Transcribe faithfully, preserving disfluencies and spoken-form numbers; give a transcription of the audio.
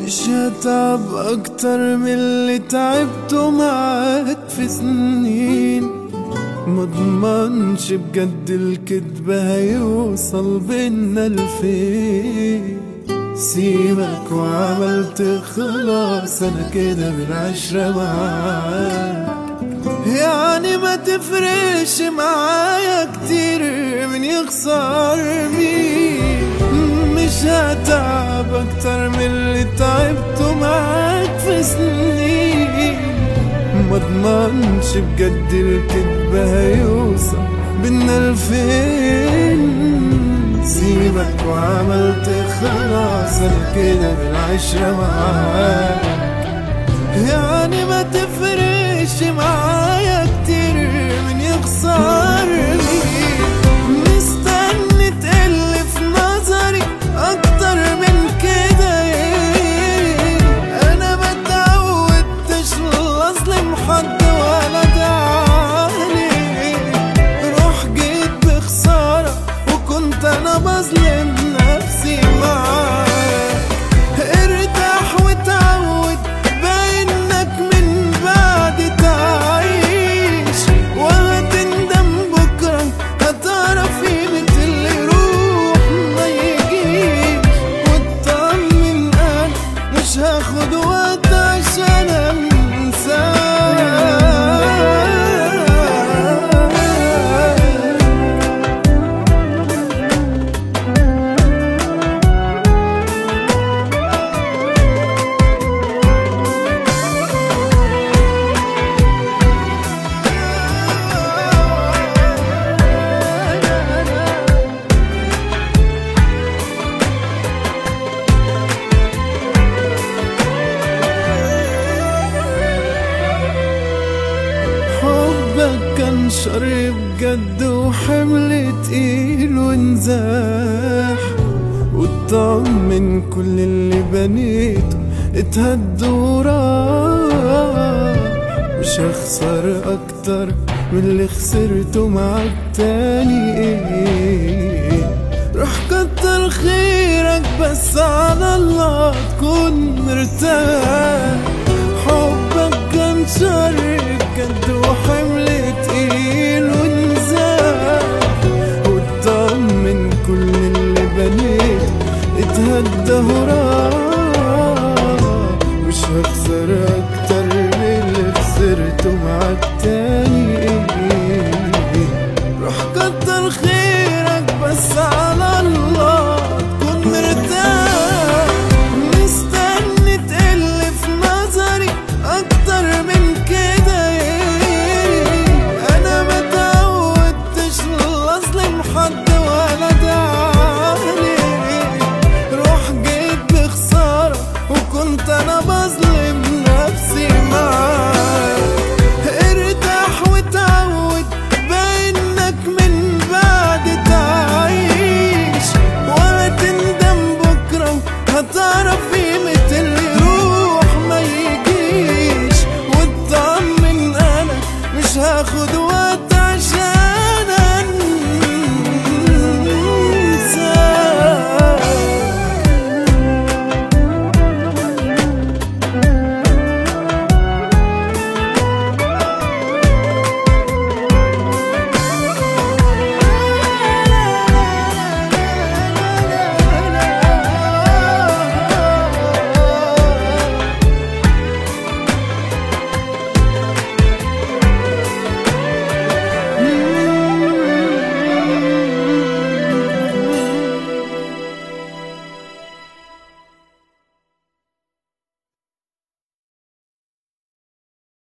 مش هتعب اكتر من اللي تعبته معاك في سنين. مضمنش بجد الكدب هيوصل بينا لفين. سيبك وعملت خلاص انا كده بالعشرة معاك، يعني ما تفرقش معايا كتير من يخسر مين. مش هتعب اكتر من اللي تعبته معاك في سنين. مضمنش بجد الكدب هيوصل بينا لفين. سيبك وعملت خلاص انا كده بالعشرة معاك، يعني ما تفرقش معايا كتير من يخسرني. مستني تقل في نظري اكتر من كده ايه. انا ما اتعودتش اظلم حد ولا دعاني. روح جيت بخسارة وكنت انا بظلم نفسي معاك. ارتاح وتعود بانك من بعد تعيش، وهتندم بكرة هتعرف قيمة اللي يروح ما يجيش. واطمن انا مش هاخد وقت عشان انساك. حبك كان شر بجد وحمل تقيل ونزاح. واطمن كل اللي بنيته اتهد وراح. مش هخسر اكتر من اللي خسرته معاك تاني ايه. روح كتر خيرك بس على الله تكون مرتاح. حبك كان شر بجد وحمل تقيل ونزاح. واطمن كل اللي بنيت اتهدى وراح. مش هخسر اكتر من اللي خسرته معاك تاني. روح كتر خيرك بس